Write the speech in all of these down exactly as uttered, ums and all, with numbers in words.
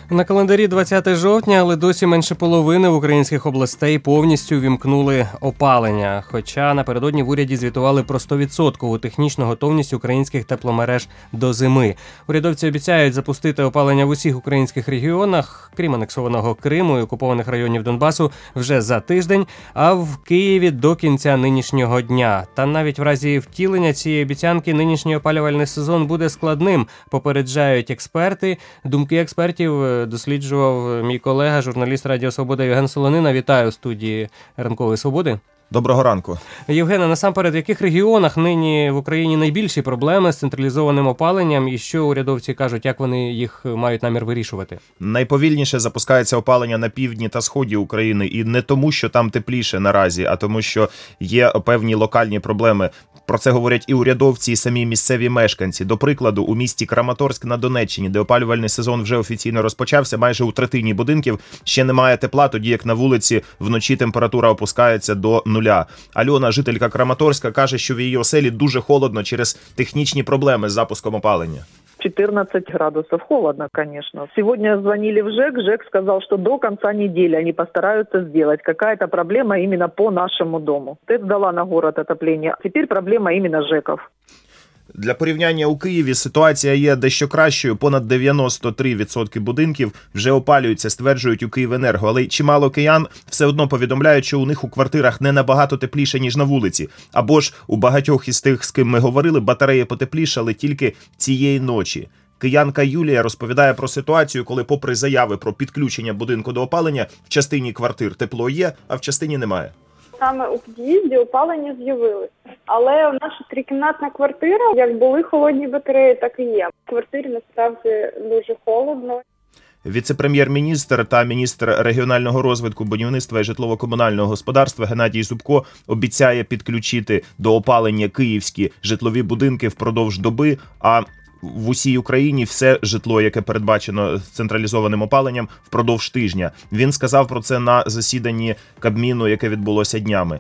На календарі двадцяте жовтня, але досі менше половини українських областей повністю вімкнули опалення. Хоча напередодні в уряді звітували про сто відсотків технічну готовність українських тепломереж до зими. Урядовці обіцяють запустити опалення в усіх українських регіонах, крім анексованого Криму і окупованих районів Донбасу, вже за тиждень, а в Києві до кінця нинішнього дня. Та навіть в разі втілення цієї обіцянки нинішній опалювальний сезон буде складним, попереджають експерти. Думки експертів досліджував мій колега, журналіст Радіо Свобода Євген Солонина. Вітаю в студії Ранкової Свободи. Доброго ранку. Євгене, насамперед, в яких регіонах нині в Україні найбільші проблеми з централізованим опаленням і що урядовці кажуть, як вони їх мають намір вирішувати? Найповільніше запускається опалення на півдні та сході України. І не тому, що там тепліше наразі, а тому, що є певні локальні проблеми. Про це говорять і урядовці, і самі місцеві мешканці. До прикладу, у місті Краматорськ на Донеччині, де опалювальний сезон вже офіційно розпочався, майже у третині будинків ще немає тепла, тоді як на вулиці вночі температура опускається до нуля. Альона, жителька Краматорська, каже, що в її оселі дуже холодно через технічні проблеми з запуском опалення. четырнадцать градусов. Холодно, конечно. Сегодня звонили в ЖЭК. ЖЭК сказал, что до конца недели они постараются сделать. Какая-то проблема именно по нашему дому. ТЭЦ дала на город отопление. Теперь проблема именно ЖЭКов. Для порівняння, у Києві ситуація є дещо кращою. Понад дев'яносто три відсотки будинків вже опалюються, стверджують у Київенерго. Але чимало киян все одно повідомляють, що у них у квартирах не набагато тепліше, ніж на вулиці. Або ж у багатьох із тих, з ким ми говорили, батареї потеплішали тільки цієї ночі. Киянка Юлія розповідає про ситуацію, коли попри заяви про підключення будинку до опалення, в частині квартир тепло є, а в частині немає. Саме у під'їзді опалення з'явилось. Але у наша трикімнатна квартира, як були холодні батареї, так і є. В квартирі насправді дуже холодно. Віце-прем'єр-міністр та міністр регіонального розвитку, будівництва і житлово-комунального господарства Геннадій Зубко обіцяє підключити до опалення київські житлові будинки впродовж доби, а в усій Україні все житло, яке передбачено централізованим опаленням, впродовж тижня. Він сказав про це на засіданні Кабміну, яке відбулося днями.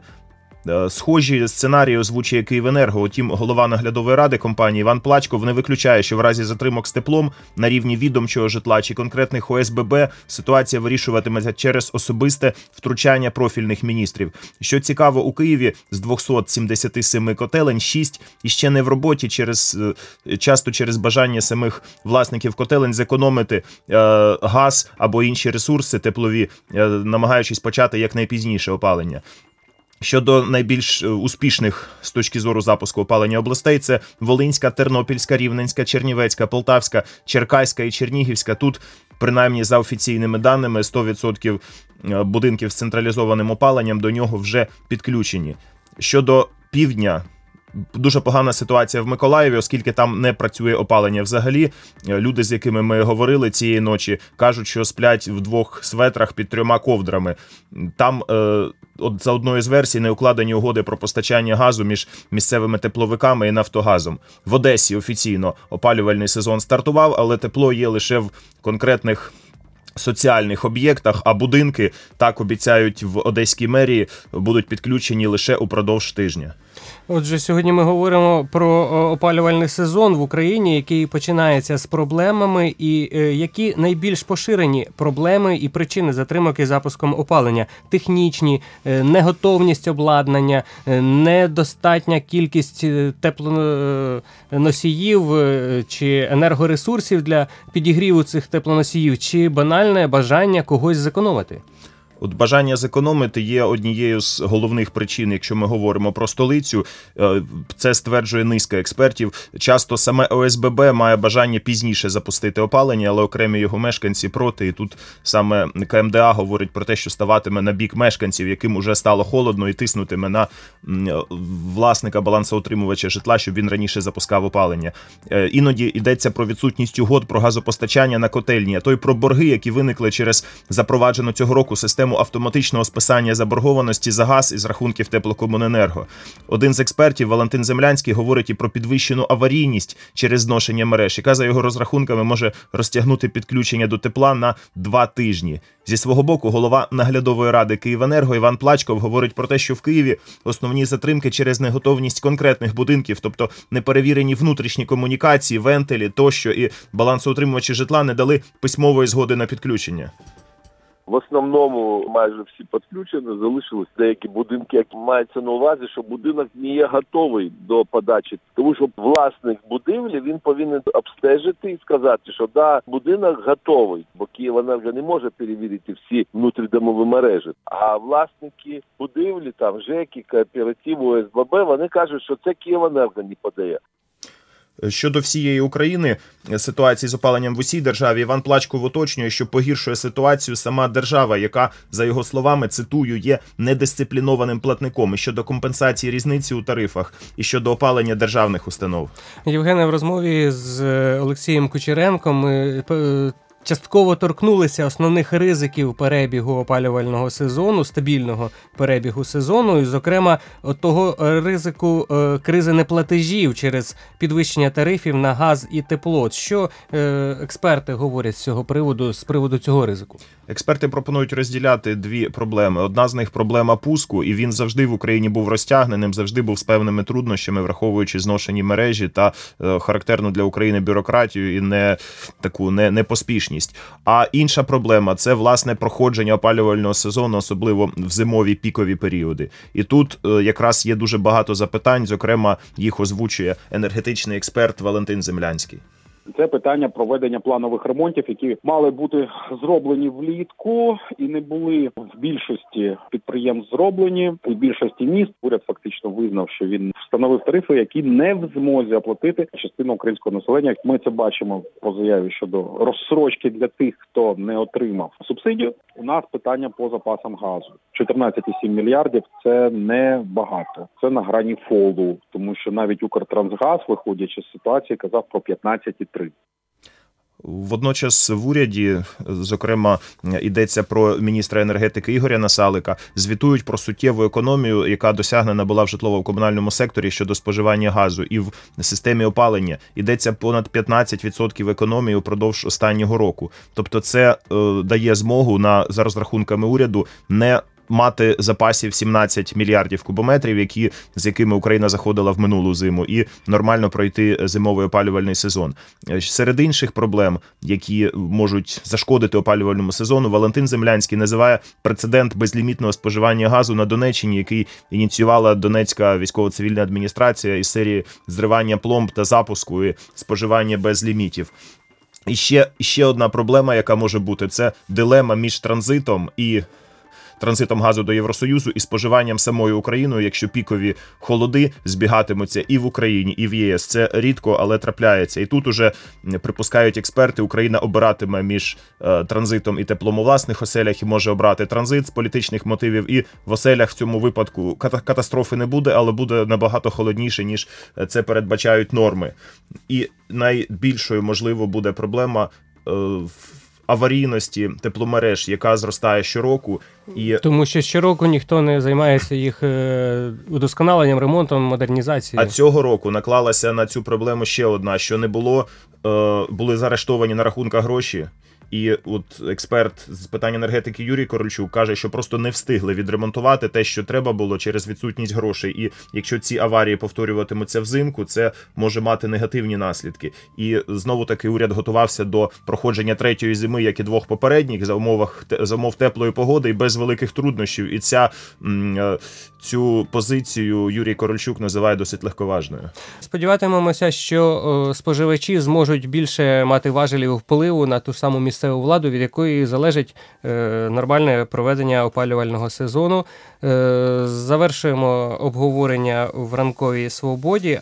Схожі сценарії озвучує Київенерго. Утім, голова наглядової ради компанії Іван Плачков не виключає, що в разі затримок з теплом на рівні відомчого житла чи конкретних О С Б Б ситуація вирішуватиметься через особисте втручання профільних міністрів. Що цікаво, у Києві з двохсот сімдесяти семи котелень шість іще не в роботі, через часто через бажання самих власників котелень зекономити е, газ або інші ресурси теплові, е, намагаючись почати якнайпізніше опалення. Щодо найбільш успішних з точки зору запуску опалення областей, це Волинська, Тернопільська, Рівненська, Чернівецька, Полтавська, Черкаська і Чернігівська. Тут, принаймні за офіційними даними, сто відсотків будинків з централізованим опаленням до нього вже підключені. Щодо півдня, дуже погана ситуація в Миколаєві, оскільки там не працює опалення взагалі. Люди, з якими ми говорили цієї ночі, кажуть, що сплять в двох светрах під трьома ковдрами. Там, е, от за одною з версій, не укладені угоди про постачання газу між місцевими тепловиками і Нафтогазом. В Одесі офіційно опалювальний сезон стартував, але тепло є лише в конкретних соціальних об'єктах, а будинки, так обіцяють в Одеській мерії, будуть підключені лише упродовж тижня. Отже, сьогодні ми говоримо про опалювальний сезон в Україні, який починається з проблемами, і е, які найбільш поширені проблеми і причини затримок із запуском опалення. Технічні, е, неготовність обладнання, е, недостатня кількість теплоносіїв е, чи енергоресурсів для підігріву цих теплоносіїв, чи банальне бажання когось зекономити. От бажання зекономити є однією з головних причин, якщо ми говоримо про столицю. Це стверджує низка експертів. Часто саме О С Б Б має бажання пізніше запустити опалення, але окремі його мешканці проти. І тут саме К М Д А говорить про те, що ставатиме на бік мешканців, яким уже стало холодно, і тиснутиме на власника балансоутримувача житла, щоб він раніше запускав опалення. Іноді йдеться про відсутність угод про газопостачання на котельні, а то й про борги, які виникли через запроваджену цього року систему механізму автоматичного списання заборгованості за газ із рахунків теплокомуненерго. Один з експертів, Валентин Землянський, говорить і про підвищену аварійність через зношення мереж, яка, за його розрахунками, може розтягнути підключення до тепла на два тижні. Зі свого боку, голова наглядової ради «Київенерго» Іван Плачков говорить про те, що в Києві основні затримки через неготовність конкретних будинків, тобто неперевірені внутрішні комунікації, вентилі тощо, і балансоутримувачі житла не дали письмової згоди на підключення. В основному майже всі підключені, залишились деякі будинки, які мається на увазі, що будинок не є готовий до подачі. Тому що власник будівлі, він повинен обстежити і сказати, що да, будинок готовий, бо Київенерго не може перевірити всі внутрідомові мережі. А власники будівлі, там ЖЕКи, кооперативу, ОСББ, вони кажуть, що це Київенерго не подає. Щодо всієї України, ситуації з опаленням в усій державі, Іван Плачков уточнює, що погіршує ситуацію сама держава, яка, за його словами, цитую, є недисциплінованим платником і щодо компенсації різниці у тарифах, і щодо опалення державних установ. Євгене, в розмові з Олексієм Кучеренком ми частково торкнулися основних ризиків перебігу опалювального сезону, стабільного перебігу сезону, і, зокрема, того ризику е, кризи неплатежів через підвищення тарифів на газ і тепло. Що е, експерти говорять з цього приводу, з приводу цього ризику? Експерти пропонують розділяти дві проблеми. Одна з них – проблема пуску, і він завжди в Україні був розтягненим, завжди був з певними труднощами, враховуючи зношені мережі та е, характерну для України бюрократію і не таку не, непоспішність. А інша проблема – це, власне, проходження опалювального сезону, особливо в зимові пікові періоди. І тут е, якраз є дуже багато запитань, зокрема, їх озвучує енергетичний експерт Валентин Землянський. Це питання проведення планових ремонтів, які мали бути зроблені влітку і не були в більшості підприємств зроблені. У більшості міст уряд фактично визнав, що він встановив тарифи, які не в змозі оплатити частину українського населення. Ми це бачимо по заяві щодо розсрочки для тих, хто не отримав субсидію. У нас питання по запасам газу. чотирнадцять цілих сім мільярдів – це не багато. Це на грані фолду, тому що навіть Укртрансгаз, виходячи з ситуації, казав про п'ятнадцять цілих три. Водночас в уряді, зокрема, йдеться про міністра енергетики Ігоря Насалика, звітують про суттєву економію, яка досягнена була в житлово-комунальному секторі щодо споживання газу. І в системі опалення йдеться понад п'ятнадцять відсотків економії упродовж останнього року. Тобто це е, дає змогу, на, за розрахунками уряду, не мати запасів сімнадцять мільярдів кубометрів, які, з якими Україна заходила в минулу зиму, і нормально пройти зимовий опалювальний сезон. Серед інших проблем, які можуть зашкодити опалювальному сезону, Валентин Землянський називає прецедент безлімітного споживання газу на Донеччині, який ініціювала Донецька військово-цивільна адміністрація із серії зривання пломб та запуску і споживання без лімітів. І ще, ще одна проблема, яка може бути, це дилема між транзитом і транзитом газу до Євросоюзу і споживанням самою Україною, якщо пікові холоди збігатимуться і в Україні, і в ЄС. Це рідко, але трапляється. І тут уже, припускають експерти, Україна обиратиме між е, транзитом і теплом у власних оселях і може обрати транзит з політичних мотивів. І в оселях в цьому випадку катастрофи не буде, але буде набагато холодніше, ніж це передбачають норми. І найбільшою, можливо, буде проблема е, в аварійності тепломереж, яка зростає щороку. І тому що щороку ніхто не займається їх удосконаленням, ремонтом, модернізацією. А цього року наклалася на цю проблему ще одна, що не було, е, були заарештовані на рахунках гроші. І от експерт з питань енергетики Юрій Корольчук каже, що просто не встигли відремонтувати те, що треба було через відсутність грошей. І якщо ці аварії повторюватимуться взимку, це може мати негативні наслідки. І знову-таки уряд готувався до проходження третьої зими, як і двох попередніх, за умовах за умов теплої погоди і без великих труднощів. І ця, цю позицію Юрій Корольчук називає досить легковажною. Сподіватимемося, що споживачі зможуть більше мати важелів впливу на ту саму місцеву владу, від якої залежить е, нормальне проведення опалювального сезону. Е, завершуємо обговорення в ранковій свободі.